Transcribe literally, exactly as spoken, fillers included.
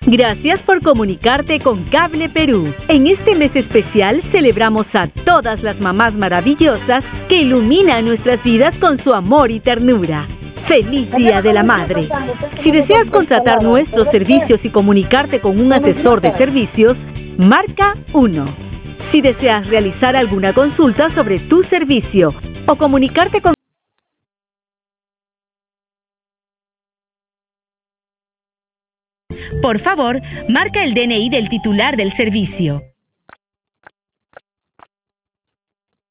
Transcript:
Gracias por comunicarte con Cable Perú. En este mes especial celebramos a todas las mamás maravillosas que iluminan nuestras vidas con su amor y ternura. ¡Feliz Día de la Madre! Si deseas contratar nuestros servicios y comunicarte con un asesor de servicios, marca uno. Si deseas realizar alguna consulta sobre tu servicio o comunicarte con Por favor, marca el D N I del titular del servicio.